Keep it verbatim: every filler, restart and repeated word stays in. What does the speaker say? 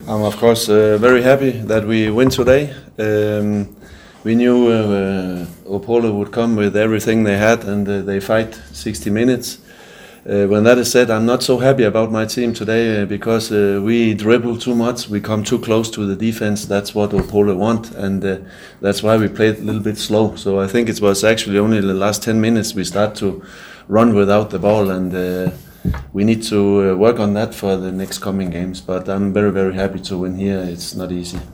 I'm of course uh, very happy that we win today. Um, we knew uh, Opole would come with everything they had, and uh, they fight sixty minutes. Uh, when that is said, I'm not so happy about my team today uh, because uh, we dribble too much. We come too close to the defense. That's what Opole want, and uh, that's why we played a little bit slow. So I think it was actually only the last ten minutes we start to run without the ball, and uh, we need to uh, work on that for the next coming games. But I'm very, very happy to win here. It's not easy.